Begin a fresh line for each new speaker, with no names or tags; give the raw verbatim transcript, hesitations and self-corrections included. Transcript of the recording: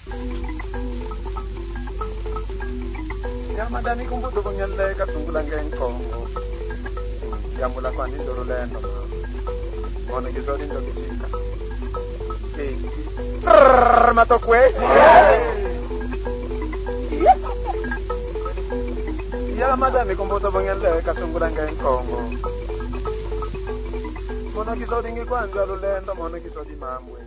Ya madani kumbuto kunyele katungula ngenkongo. Ya mula kwa ni dorolendo. Mona kisodi ndo kishika. Eh. Matokwe. Ya madani kumbuto kunyele katungula ngenkongo. Mona kisodi ngikwanza lulendo mona kisodi mamwe.